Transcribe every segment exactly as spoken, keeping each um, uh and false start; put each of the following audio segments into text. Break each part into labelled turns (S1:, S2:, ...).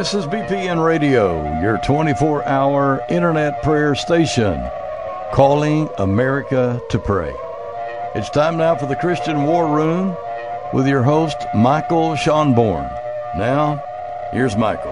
S1: This is B P N Radio, your twenty-four hour internet prayer station, calling America to pray. It's time now for the Christian War Room with your host, Michael Schonborn. Now, here's Michael.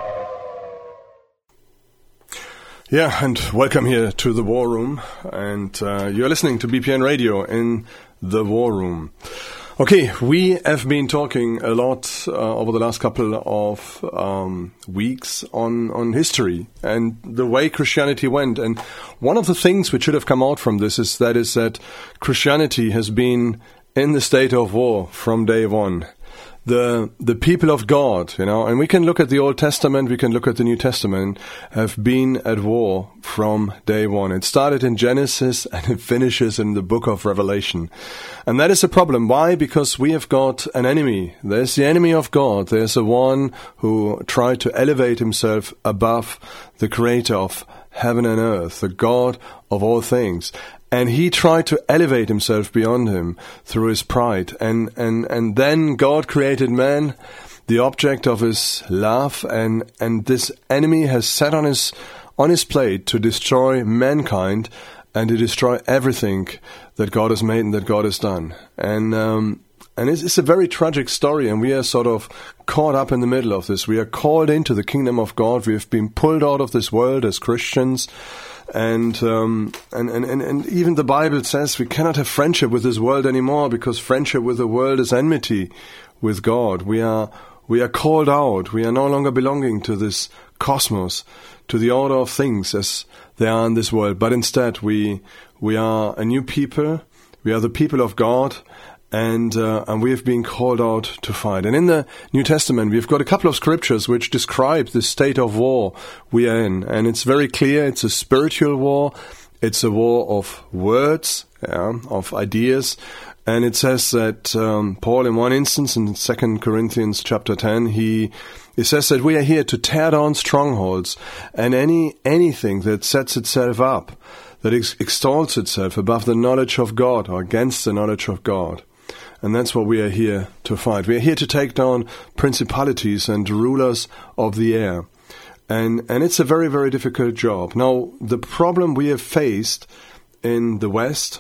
S2: Yeah, and welcome here to the War Room, and uh, you're listening to B P N Radio in the War Room. Okay, we have been talking a lot uh, over the last couple of um, weeks on, on history and the way Christianity went. And one of the things which should have come out from this is that is that Christianity has been in the state of war from day one. The the people of God, you know, and we can look at the Old Testament, we can look at the New Testament, have been at war from day one. It started in Genesis and it finishes in the book of Revelation. And that is a problem. Why? Because we have got an enemy. There's the enemy of God. There's the one who tried to elevate himself above the creator of heaven and earth, the God of all things. And he tried to elevate himself beyond him through his pride. And, and, and then God created man, the object of his love. And, and this enemy has set on his, on his plate to destroy mankind and to destroy everything that God has made and that God has done. And, um, and it's, it's a very tragic story. And we are sort of caught up in the middle of this. We are called into the kingdom of God. We have been pulled out of this world as Christians. And, um, and, and, and even the Bible says we cannot have friendship with this world anymore because friendship with the world is enmity with God. We are, we are called out. We are no longer belonging to this cosmos, to the order of things as they are in this world. But instead we, we are a new people. We are the people of God. And uh, and we have been called out to fight. And in the New Testament, we've got a couple of scriptures which describe the state of war we are in. And it's very clear. It's a spiritual war. It's a war of words, yeah, of ideas. And it says that um, Paul, in one instance, in Second Corinthians chapter ten, he he says that we are here to tear down strongholds and any anything that sets itself up, that ex- exalts itself above the knowledge of God or against the knowledge of God. And that's what we are here to fight. We are here to take down principalities and rulers of the air. And and it's a very, very difficult job. Now, the problem we have faced in the West,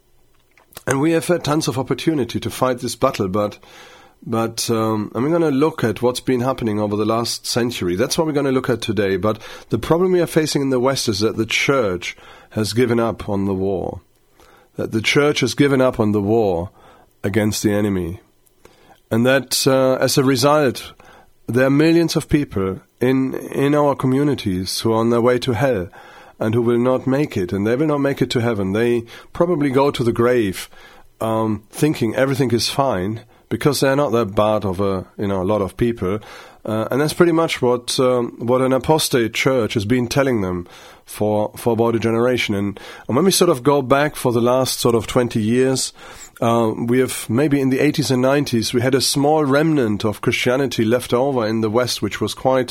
S2: and we have had tons of opportunity to fight this battle, but but um, I'm going to look at what's been happening over the last century. That's what we're going to look at today. But the problem we are facing in the West is that the church has given up on the war. That the church has given up on the war against the enemy. And that uh, as a result, there are millions of people in in our communities who are on their way to hell and who will not make it, and they will not make it to heaven. They probably go to the grave um, thinking everything is fine because they're not that bad of a you know a lot of people. Uh, and that's pretty much what um, what an apostate church has been telling them for for about a generation. And, and when we sort of go back for the last sort of twenty years, uh, we have maybe in the eighties and nineties we had a small remnant of Christianity left over in the West, which was quite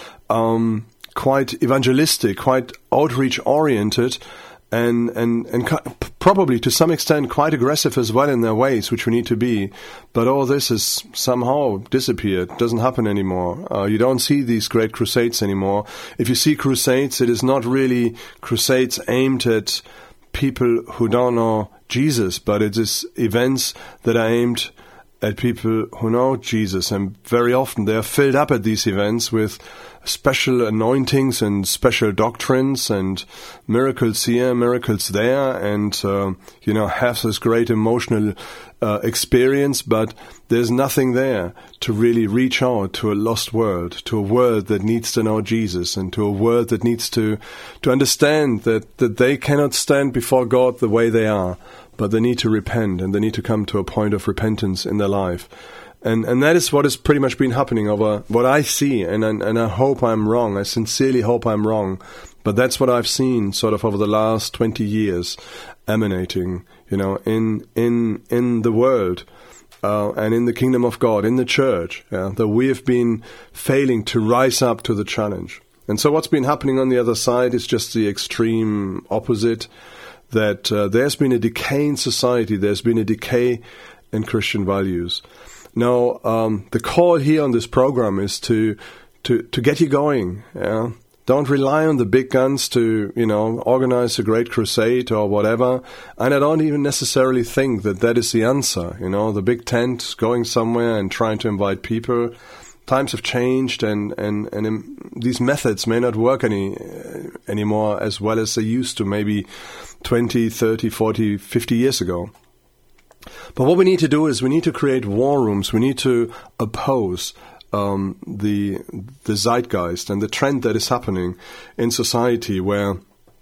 S2: um, quite evangelistic, quite outreach oriented. And, and, and probably to some extent quite aggressive as well in their ways, which we need to be. But all this has somehow disappeared. It doesn't happen anymore. Uh, you don't see these great crusades anymore. If you see crusades, it is not really crusades aimed at people who don't know Jesus, but it is events that are aimed at people who know Jesus. And very often they are filled up at these events with special anointings and special doctrines and miracles here, miracles there, and, uh, you know, have this great emotional uh, experience, but there's nothing there to really reach out to a lost world, to a world that needs to know Jesus, and to a world that needs to, to understand that, that they cannot stand before God the way they are, but they need to repent, and they need to come to a point of repentance in their life. And and that is what has pretty much been happening over what I see, and and, and I hope I'm wrong. I sincerely hope I'm wrong, but that's what I've seen sort of over the last twenty years, emanating, you know, in in in the world, uh, and in the kingdom of God, in the church, yeah, that we have been failing to rise up to the challenge. And so what's been happening on the other side is just the extreme opposite. That uh, there's been a decay in society. There's been a decay in Christian values. Now, um, the call here on this program is to to, to get you going. Yeah? Don't rely on the big guns to, you know, organize a great crusade or whatever. And I don't even necessarily think that that is the answer. You know, the big tent going somewhere and trying to invite people. Times have changed, and, and, and in, these methods may not work any uh, anymore as well as they used to maybe twenty, thirty, forty, fifty years ago. But what we need to do is we need to create war rooms. We need to oppose um, the the zeitgeist and the trend that is happening in society, where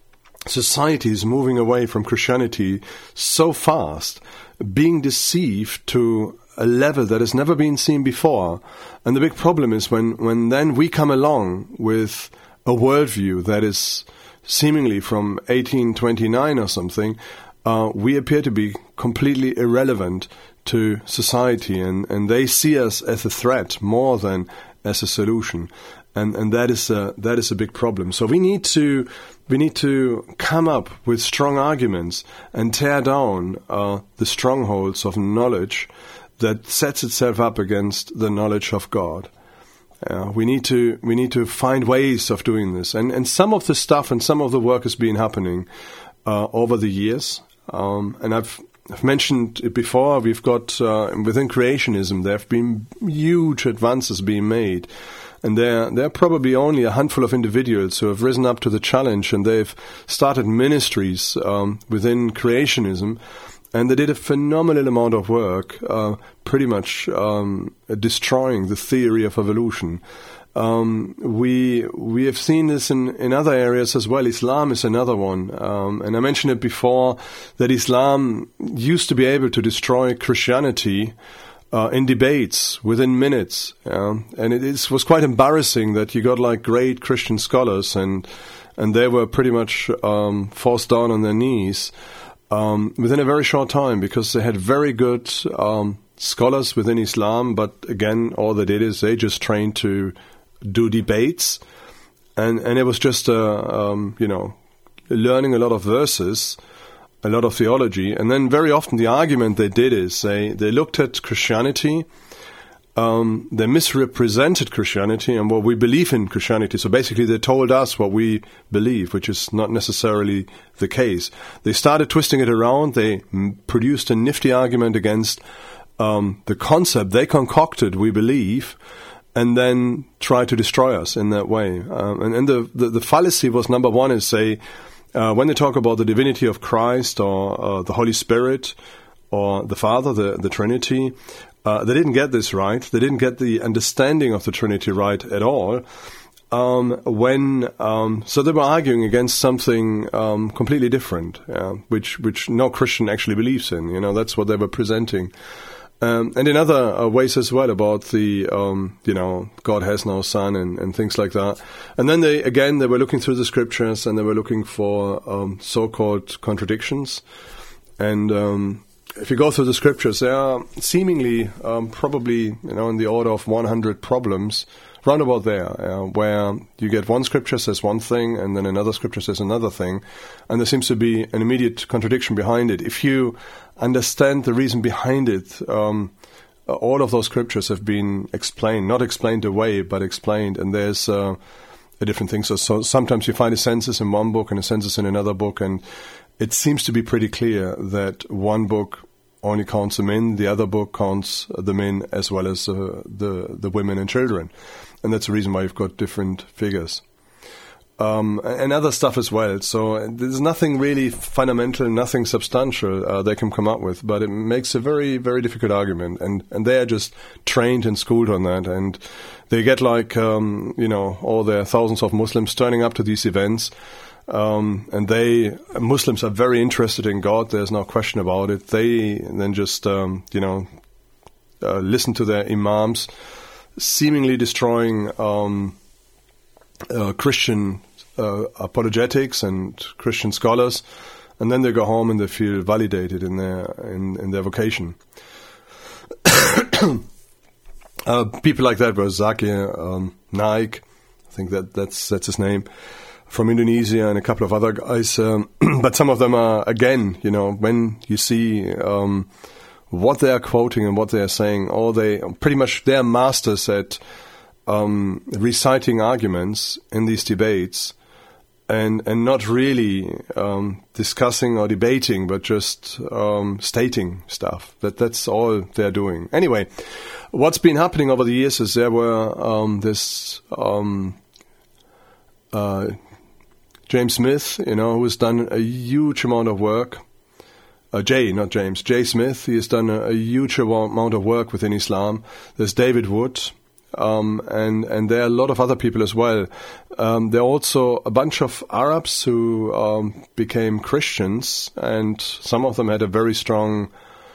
S2: society is moving away from Christianity so fast, being deceived to a level that has never been seen before. And the big problem is when, when then we come along with a worldview that is seemingly from eighteen twenty-nine or something, uh, we appear to be completely irrelevant to society, and, and they see us as a threat more than as a solution. And, and that is a, that is a big problem. So we need to we need to come up with strong arguments and tear down uh, the strongholds of knowledge that sets itself up against the knowledge of God. Uh, we need to we need to find ways of doing this, and and some of the stuff and some of the work has been happening uh, over the years. Um, and I've I've mentioned it before. We've got uh, within creationism there have been huge advances being made, and there there are probably only a handful of individuals who have risen up to the challenge, and they've started ministries um, within creationism. And they did a phenomenal amount of work, uh, pretty much um, destroying the theory of evolution. Um, we we have seen this in, in other areas as well. Islam is another one. Um, and I mentioned it before, that Islam used to be able to destroy Christianity uh, in debates within minutes. Uh, and it is, was quite embarrassing that you got like great Christian scholars, and, and they were pretty much um, forced down on their knees Um, within a very short time, because they had very good um, scholars within Islam, but again, all they did is they just trained to do debates, and, and it was just, uh, um, you know, learning a lot of verses, a lot of theology, and then very often the argument they did is they, they looked at Christianity, Um, they misrepresented Christianity and what we believe in Christianity. So basically they told us what we believe, which is not necessarily the case. They started twisting it around. They m- produced a nifty argument against um, the concept they concocted, we believe, and then tried to destroy us in that way. Um, and and the, the, the fallacy was, number one, is say, uh, when they talk about the divinity of Christ or uh, the Holy Spirit or the Father, the, the Trinity, Uh, they didn't get this right. They didn't get the understanding of the Trinity right at all. Um, when um, so they were arguing against something um, completely different, uh, which which no Christian actually believes in. You know, that's what they were presenting. Um, and in other uh, ways as well, about the um, you know, God has no son and, and things like that. And then they again they were looking through the scriptures, and they were looking for um, so-called contradictions. And um, if you go through the scriptures, there are seemingly um, probably, you know, in the order of one hundred problems, round about there, uh, where you get one scripture says one thing, and then another scripture says another thing, and there seems to be an immediate contradiction behind it. If you understand the reason behind it, um, all of those scriptures have been explained, not explained away, but explained, and there's uh, a different thing. So, so sometimes you find a census in one book and a census in another book, and it seems to be pretty clear that one book only counts the men, the other book counts the men as well as uh, the the women and children. And that's the reason why you've got different figures. Um, and other stuff as well. So there's nothing really fundamental, nothing substantial uh, they can come up with, but it makes a very, very difficult argument. And, and they are just trained and schooled on that. And they get like, um, you know, all the thousands of Muslims turning up to these events. Um, and they, Muslims are very interested in God. There's no question about it. They then just, um, you know, uh, listen to their imams, seemingly destroying um, uh, Christian uh, apologetics and Christian scholars, and then they go home and they feel validated in their in, in their vocation. uh, people like that were Zakir um, Naik, I think that that's that's his name, from Indonesia, and a couple of other guys. Um, but some of them are, again, you know, when you see um, what they are quoting and what they are saying, or they pretty much they're masters at um, reciting arguments in these debates and and not really um, discussing or debating, but just um, stating stuff. That that's all they're doing. Anyway, what's been happening over the years is there were um, this um, uh, James Smith, you know, who's done a huge amount of work. Uh, Jay, not James, Jay Smith. He has done a, a huge amount of work within Islam. There's David Wood. Um, and, and there are a lot of other people as well. Um, there are also a bunch of Arabs who um, became Christians, and some of them had a very strong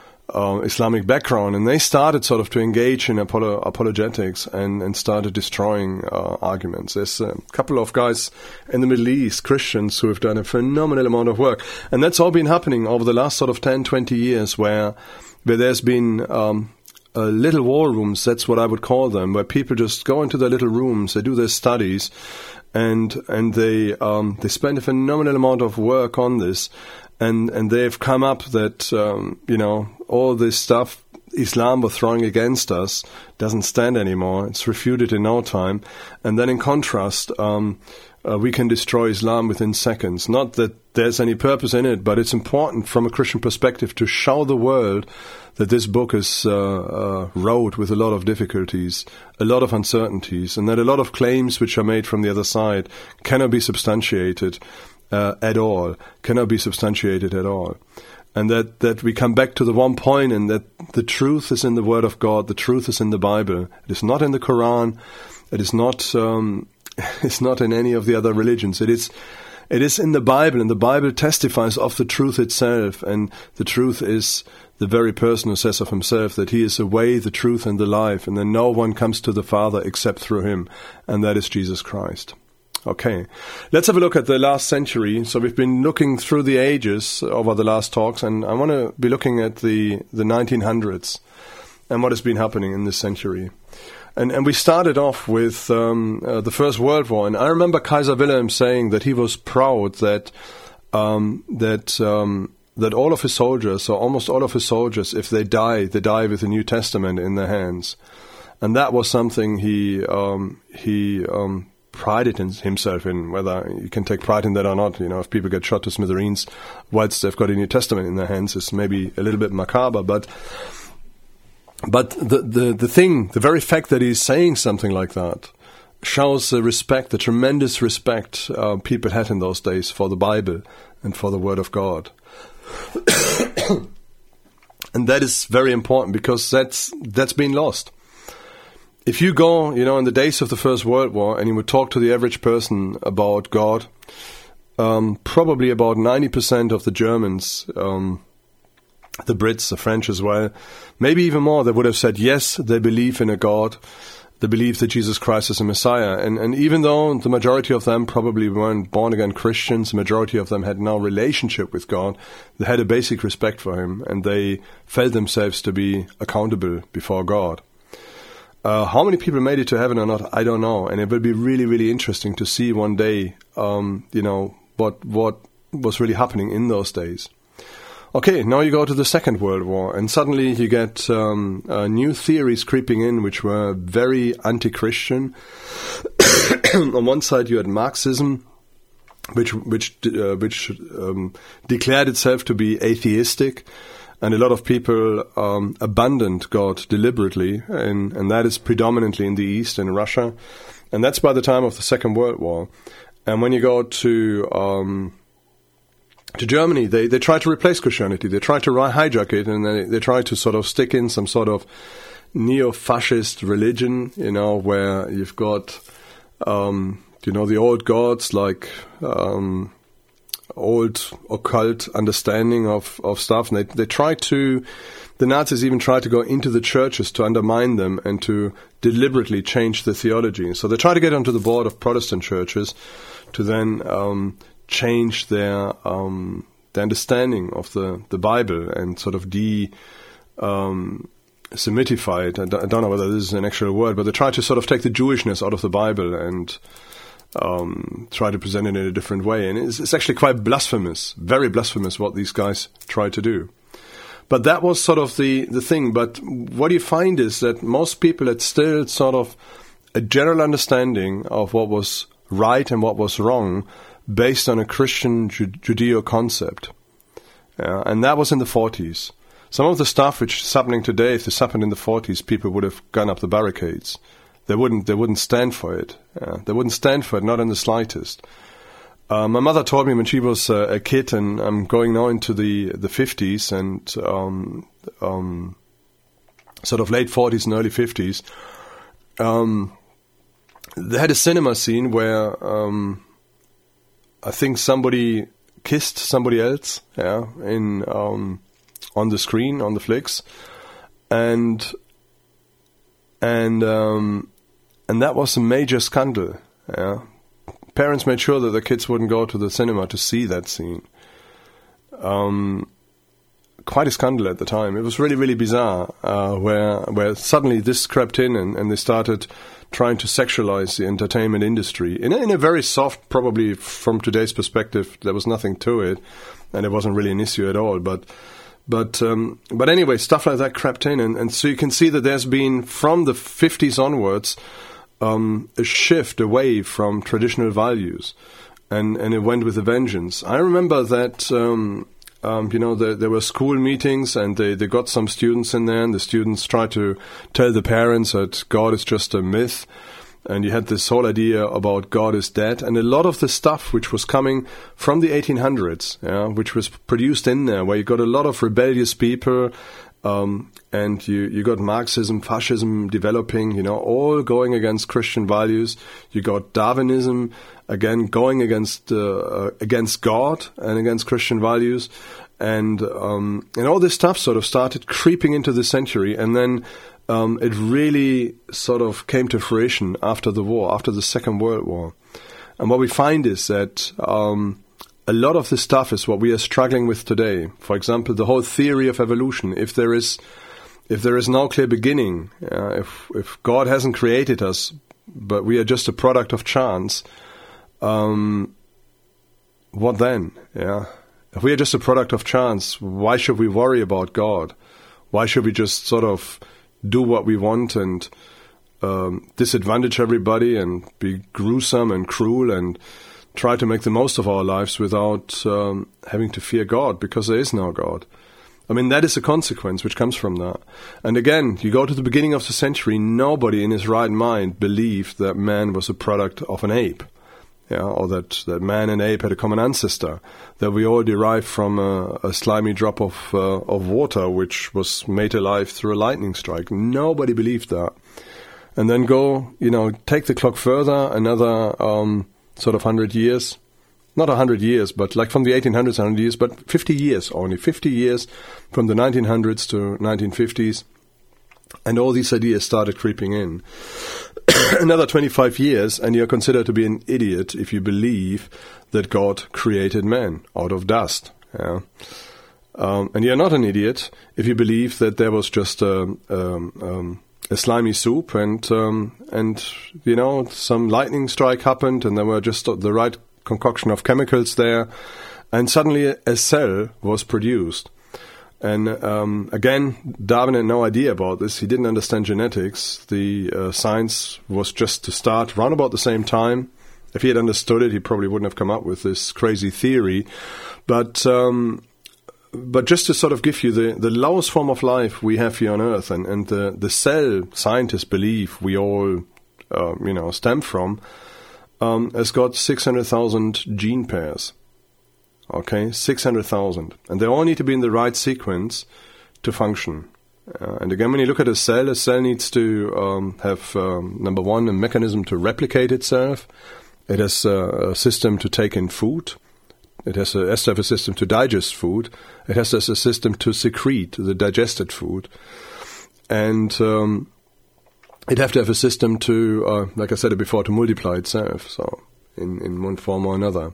S2: uh, Islamic background, and they started sort of to engage in apolo- apologetics and, and started destroying uh, arguments. There's a couple of guys in the Middle East, Christians, who have done a phenomenal amount of work. And that's all been happening over the last sort of ten, twenty years, where, where there's been Um, Uh, little war rooms, that's what I would call them, where people just go into their little rooms, they do their studies, and and they um, they spend a phenomenal amount of work on this, and, and they've come up that, um, you know, all this stuff Islam was throwing against us doesn't stand anymore. It's refuted in no time. And then in contrast, um, uh, we can destroy Islam within seconds. Not that there's any purpose in it, but it's important from a Christian perspective to show the world that this book is uh, uh, wrote with a lot of difficulties, a lot of uncertainties, and that a lot of claims which are made from the other side cannot be substantiated uh, at all, cannot be substantiated at all. And that, that we come back to the one point, and that the truth is in the Word of God, the truth is in the Bible. It is not in the Quran, it is not, um, it's not in any of the other religions. It is It is in the Bible, and the Bible testifies of the truth itself, and the truth is the very person who says of himself that he is the way, the truth, and the life, and that no one comes to the Father except through him, and that is Jesus Christ. Okay, let's have a look at the last century. So we've been looking through the ages over the last talks, and I want to be looking at the, the nineteen hundreds and what has been happening in this century. And, and we started off with um, uh, the First World War, and I remember Kaiser Wilhelm saying that he was proud that um, that um, that all of his soldiers, or almost all of his soldiers, if they die, they die with the New Testament in their hands, and that was something he um, he um, prided in himself in. Whether you can take pride in that or not, you know, if people get shot to smithereens whilst they've got a New Testament in their hands, is maybe a little bit macabre, but. But the, the, the thing, the very fact that he's saying something like that shows the respect, the tremendous respect uh, people had in those days for the Bible and for the Word of God. And that is very important, because that's that's been lost. If you go, you know, in the days of the First World War, and you would talk to the average person about God, um, probably about ninety percent of the Germans, um, the Brits, the French as well, maybe even more, they would have said, yes, they believe in a God, they believe that Jesus Christ is a Messiah. And, and even though the majority of them probably weren't born-again Christians, the majority of them had no relationship with God, they had a basic respect for him, and they felt themselves to be accountable before God. Uh, how many people made it to heaven or not, I don't know. And it will be really, really interesting to see one day, um, you know, what what was really happening in those days. Okay, now you go to the Second World War, and suddenly you get um, uh, new theories creeping in, which were very anti-Christian. On one side, you had Marxism, which which uh, which um, declared itself to be atheistic, and a lot of people um, abandoned God deliberately, and, and that is predominantly in the East, in Russia, and that's by the time of the Second World War. And when you go to um, to Germany, they, they try to replace Christianity. They try to hijack it, and they, they try to sort of stick in some sort of neo-fascist religion, you know, where you've got, um, you know, the old gods, like um, old occult understanding of, of stuff. And they, they try to, the Nazis even try to go into the churches to undermine them and to deliberately change the theology. So they try to get onto the board of Protestant churches to then um, change their um, their understanding of the, the Bible and sort of de um, Semitify it. I don't, I don't know whether this is an actual word, but they try to sort of take the Jewishness out of the Bible and um, try to present it in a different way. And it's, it's actually quite blasphemous, very blasphemous what these guys try to do. But that was sort of the, the thing. But what you find is that most people had still sort of a general understanding of what was right and what was wrong based on a Christian Ju- Judeo concept. Uh, and that was in the forties. Some of the stuff which is happening today, if this happened in the forties, people would have gone up the barricades. They wouldn't. They wouldn't stand for it. Uh, they wouldn't stand for it, not in the slightest. Uh, my mother told me when she was uh, a kid, and I'm going now into the the fifties and um, um, sort of late forties and early fifties. Um, they had a cinema scene where um, I think somebody kissed somebody else, yeah, in um, on the screen on the flicks, and and um, and that was a major scandal. Yeah, parents made sure that their kids wouldn't go to the cinema to see that scene. Um, quite a scandal at the time. It was really, really bizarre. Uh, where where suddenly this crept in, and, and they started trying to sexualize the entertainment industry in a, in a very soft, probably from today's perspective, there was nothing to it, and it wasn't really an issue at all. But but um, but anyway, stuff like that crept in, and, and so you can see that there's been from the fifties onwards um, a shift away from traditional values, and and it went with a vengeance. I remember that. Um, Um, you know, there, there were school meetings, and they, they got some students in there, and the students tried to tell the parents that God is just a myth, and you had this whole idea about God is dead, and a lot of the stuff which was coming from the eighteen hundreds, yeah, which was produced in there, where you got a lot of rebellious people, um, and you, you got Marxism, fascism developing, you know, all going against Christian values. You got Darwinism, again, going against uh, against God and against Christian values, and um, and all this stuff sort of started creeping into the century, and then um, it really sort of came to fruition after the war, after the Second World War. And what we find is that um, a lot of this stuff is what we are struggling with today. For example, the whole theory of evolution. If there is if there is no clear beginning, uh, if if God hasn't created us, but we are just a product of chance. Um, what then? Yeah. If we are just a product of chance, why should we worry about God? Why should we just sort of do what we want and um, disadvantage everybody and be gruesome and cruel and try to make the most of our lives without um, having to fear God, because there is no God? I mean, that is a consequence which comes from that. And again, you go to the beginning of the century, nobody in his right mind believed that man was a product of an ape. Yeah, or that, that man and ape had a common ancestor, that we all derived from a, a slimy drop of uh, of water which was made alive through a lightning strike. Nobody believed that. And then go, you know, take the clock further, another um, sort of hundred years, not a hundred years, but like from the eighteen hundreds, hundred years, but fifty years only, fifty years from the nineteen hundreds to nineteen fifties, and all these ideas started creeping in. Another twenty-five years, and you're considered to be an idiot if you believe that God created man out of dust. Yeah? Um, and you're not an idiot if you believe that there was just a, um, um, a slimy soup, and um, and you know some lightning strike happened, and there were just the right concoction of chemicals there, and suddenly a cell was produced. And um, again, Darwin had no idea about this. He didn't understand genetics. The uh, science was just to start around about the same time. If he had understood it, he probably wouldn't have come up with this crazy theory. But um, but just to sort of give you the, the lowest form of life we have here on Earth, and, and the, the cell scientists believe we all uh, you know stem from, um, has got six hundred thousand gene pairs. Okay, six hundred thousand. And they all need to be in the right sequence to function. Uh, and again, when you look at a cell, a cell needs to um, have, um, number one, a mechanism to replicate itself. It has a, a system to take in food. It has, a, has to have a system to digest food. It has, has a system to secrete the digested food. And um, it have to have a system to, uh, like I said before, to multiply itself, so in, in one form or another.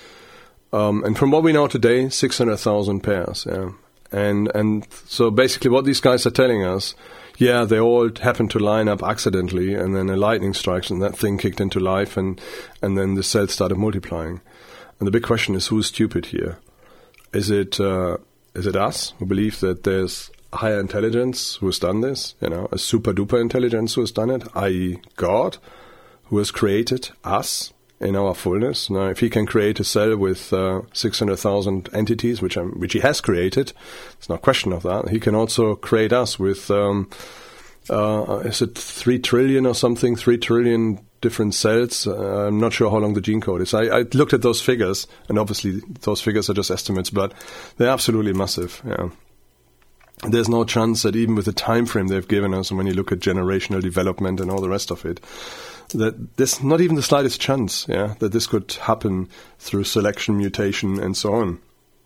S2: Um, and from what we know today, six hundred thousand pairs. Yeah. And and so basically what these guys are telling us, yeah, they all happened to line up accidentally, and then a lightning strikes and that thing kicked into life, and, and then the cells started multiplying. And the big question is, who's stupid here? Is it uh, is it us who believe that there's a higher intelligence who has done this, you know, a super duper intelligence who has done it, that is. God, who has created us in our fullness. Now, if he can create a cell with uh, six hundred thousand entities, which um, which he has created, there's no question of that. He can also create us with, um, uh, is it three trillion or something, three trillion different cells. Uh, I'm not sure how long the gene code is. I, I looked at those figures, and obviously those figures are just estimates, but they're absolutely massive. Yeah. There's no chance that even with the time frame they've given us, and when you look at generational development and all the rest of it, that there's not even the slightest chance, yeah, that this could happen through selection, mutation, and so on.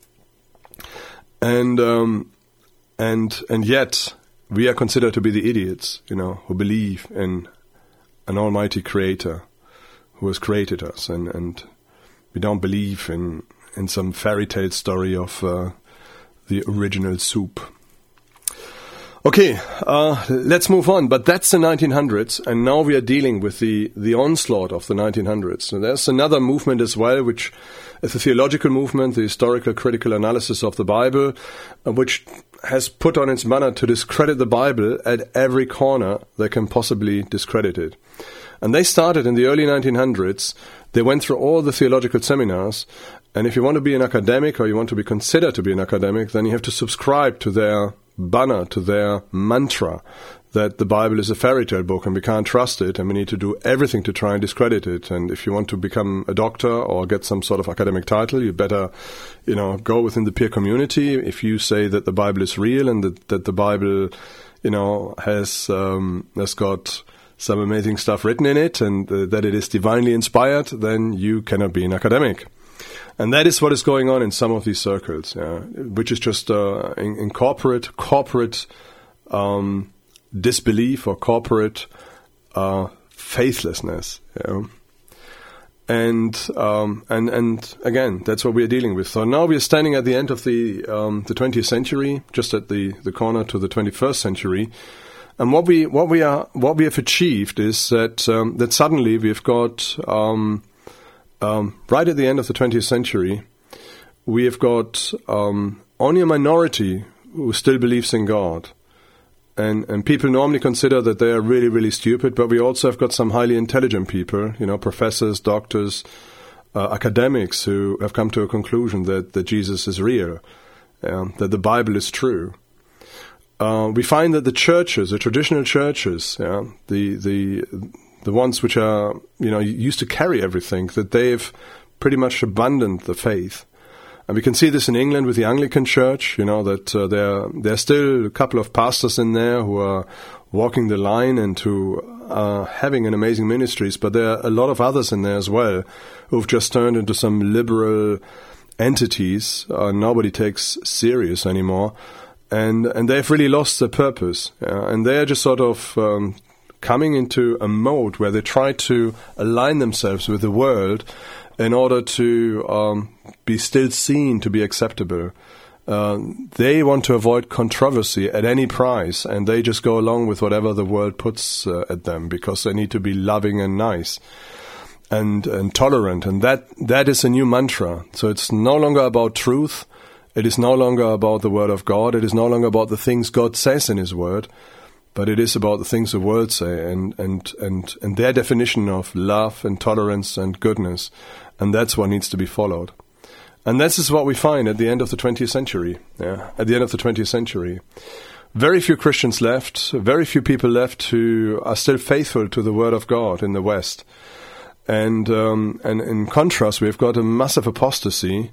S2: And um, and and yet we are considered to be the idiots, you know, who believe in an almighty creator who has created us, and, and we don't believe in in some fairy tale story of uh, the original soup. Okay, uh, let's move on. But that's the nineteen hundreds, and now we are dealing with the, the onslaught of the nineteen hundreds. So there's another movement as well, which is the theological movement, the historical critical analysis of the Bible, uh, which has put on its banner to discredit the Bible at every corner they can possibly discredit it. And they started in the early nineteen hundreds. They went through all the theological seminars, and if you want to be an academic or you want to be considered to be an academic, then you have to subscribe to their banner, to their mantra, that the Bible is a fairy tale book and we can't trust it and we need to do everything to try and discredit it. And if you want to become a doctor or get some sort of academic title, you better, you know, go within the peer community. If you say that the Bible is real and that, that the Bible, you know, has um, has got some amazing stuff written in it and uh, that it is divinely inspired, then you cannot be an academic. And that is what is going on in some of these circles, yeah, which is just uh, in, in corporate corporate um, disbelief or corporate uh, faithlessness. Yeah. And um, and and again, that's what we are dealing with. So now we are standing at the end of the um, the twentieth century, just at the, the corner to the twenty-first century. And what we what we are what we have achieved is that um, that suddenly we've got um, Um, right at the end of the twentieth century, we have got um, only a minority who still believes in God. And, and people normally consider that they are really, really stupid, but we also have got some highly intelligent people, you know, professors, doctors, uh, academics who have come to a conclusion that, that Jesus is real, um, that the Bible is true. Uh, we find that the churches, the traditional churches, yeah, the the the ones which are, you know, used to carry everything, that they've pretty much abandoned the faith. And we can see this in England with the Anglican Church, you know, that uh, there there are still a couple of pastors in there who are walking the line and who are having an amazing ministries, but there are a lot of others in there as well who've just turned into some liberal entities uh, nobody takes serious anymore. And and they've really lost their purpose. Yeah? And they're just sort of um, coming into a mode where they try to align themselves with the world in order to um, be still seen to be acceptable. Uh, they want to avoid controversy at any price, and they just go along with whatever the world puts uh, at them because they need to be loving and nice and, and tolerant. And that that is a new mantra. So it's no longer about truth. It is no longer about the Word of God. It is no longer about the things God says in His Word, but it is about the things the world say and, and, and, and their definition of love and tolerance and goodness. And that's what needs to be followed. And this is what we find at the end of the twentieth century. Yeah, at the end of the twentieth century. Very few Christians left, very few people left who are still faithful to the Word of God in the West. And, um, and in contrast, we've got a massive apostasy,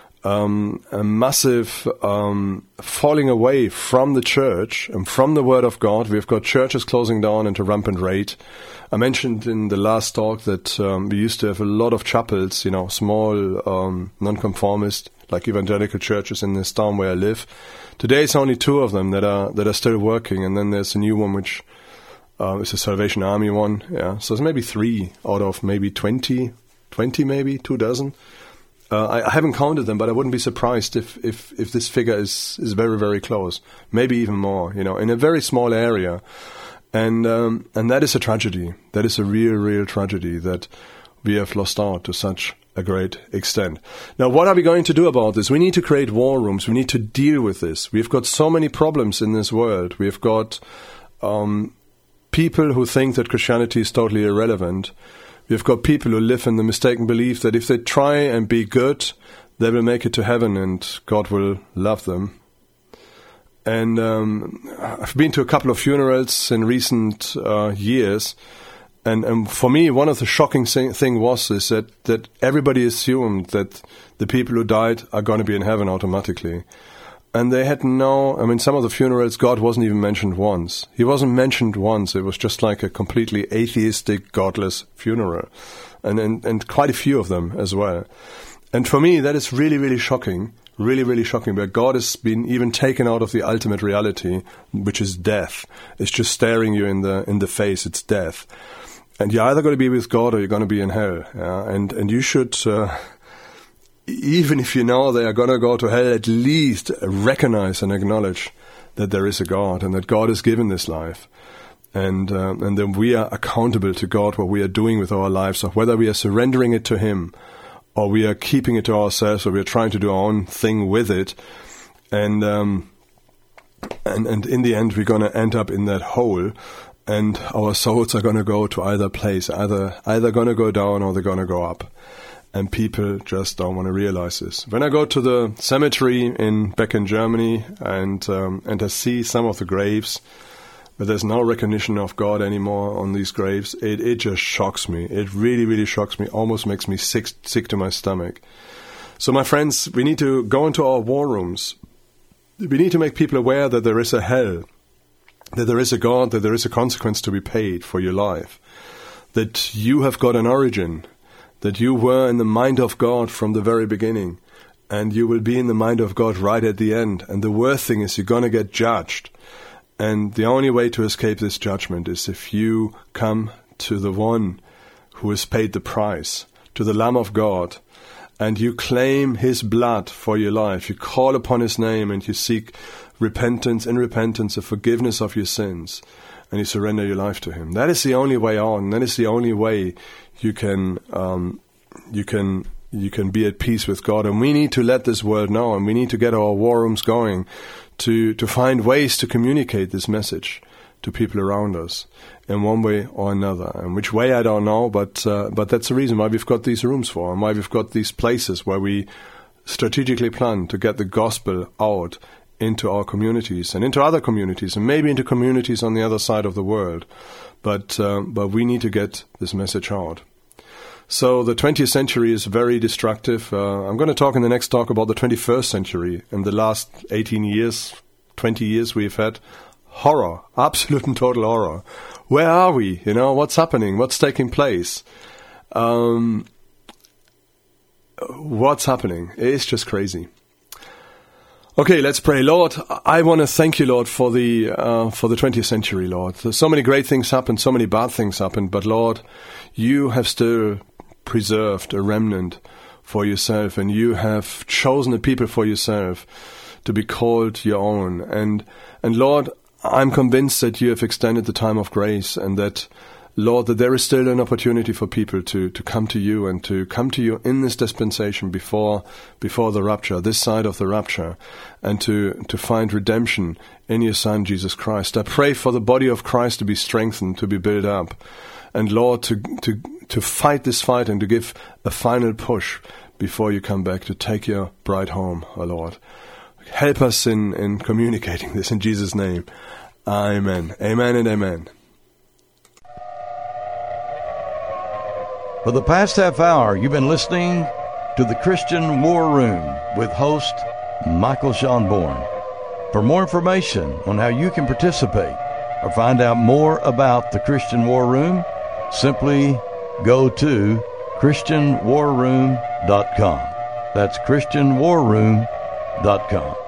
S2: Um, a massive um, falling away from the church and from the Word of God. We've got churches closing down at a rampant rate. I mentioned in the last talk that um, we used to have a lot of chapels, you know, small um, nonconformist, like evangelical churches in this town where I live. Today it's only two of them that are that are still working, and then there's a new one which uh, is a Salvation Army one. Yeah, so it's maybe three out of maybe twenty, twenty maybe, two dozen. Uh, I, I haven't counted them, but I wouldn't be surprised if, if, if this figure is, is very, very close, maybe even more, you know, in a very small area. And um, and that is a tragedy. That is a real, real tragedy that we have lost out to such a great extent. Now, what are we going to do about this? We need to create war rooms. We need to deal with this. We've got so many problems in this world. We've got um, people who think that Christianity is totally irrelevant. We've got people who live in the mistaken belief that if they try and be good, they will make it to heaven and God will love them. And um, I've been to a couple of funerals in recent uh, years. And, and for me, one of the shocking thing, thing was is that, that everybody assumed that the people who died are going to be in heaven automatically. And they had no, I mean, some of the funerals, God wasn't even mentioned once. He wasn't mentioned once. It was just like a completely atheistic, godless funeral. And, and, and quite a few of them as well. And for me, that is really, really shocking. Really, really shocking, where God has been even taken out of the ultimate reality, which is death. It's just staring you in the in the face. It's death. And you're either going to be with God or you're going to be in hell. Yeah? And and you should, uh, even if you know they are going to go to hell, at least recognize and acknowledge that there is a God and that God has given this life. And uh, and then we are accountable to God what we are doing with our lives, or whether we are surrendering it to Him or we are keeping it to ourselves or we are trying to do our own thing with it. And um, and, and in the end, we're going to end up in that hole. And our souls are going to go to either place, either either going to go down or they're going to go up. And people just don't want to realize this. When I go to the cemetery in back in Germany and um, and I see some of the graves, but there's no recognition of God anymore on these graves, it, it just shocks me. It really, really shocks me. Almost makes me sick, sick to my stomach. So, my friends, we need to go into our war rooms. We need to make people aware that there is a hell, that there is a God, that there is a consequence to be paid for your life, that you have got an origin, that you were in the mind of God from the very beginning, and you will be in the mind of God right at the end. And the worst thing is you're going to get judged. And the only way to escape this judgment is if you come to the one who has paid the price, to the Lamb of God, and you claim His blood for your life. You call upon His name and you seek repentance, in repentance, a forgiveness of your sins, and you surrender your life to Him. That is the only way on. That is the only way you can um, you can you can be at peace with God. And we need to let this world know, and we need to get our war rooms going to to find ways to communicate this message to people around us in one way or another. And which way, I don't know, but uh, but that's the reason why we've got these rooms for, and why we've got these places where we strategically plan to get the gospel out into our communities and into other communities and maybe into communities on the other side of the world. But uh, but we need to get this message out. So the twentieth century is very destructive. Uh, I'm going to talk in the next talk about the twenty-first century. In the last eighteen years, twenty years, we've had horror, absolute and total horror. Where are we? You know, what's happening? What's taking place? Um, what's happening? It's just crazy. Okay, let's pray. Lord, I want to thank you, Lord, for the uh, for the twentieth century, Lord. There's so many great things happened, so many bad things happened, but Lord, you have still preserved a remnant for yourself, and you have chosen a people for yourself to be called your own. And and Lord, I'm convinced that you have extended the time of grace, and that, Lord, that there is still an opportunity for people to, to come to you and to come to you in this dispensation before before the rapture, this side of the rapture, and to, to find redemption in your Son, Jesus Christ. I pray for the body of Christ to be strengthened, to be built up, and Lord, to, to, to fight this fight and to give a final push before you come back to take your bride home, oh Lord. Help us in, in communicating this in Jesus' name. Amen. Amen and amen.
S1: For the past half hour, you've been listening to the Christian War Room with host Michael Schonborn. For more information on how you can participate or find out more about the Christian War Room, simply go to Christian War Room dot com. That's Christian War Room dot com.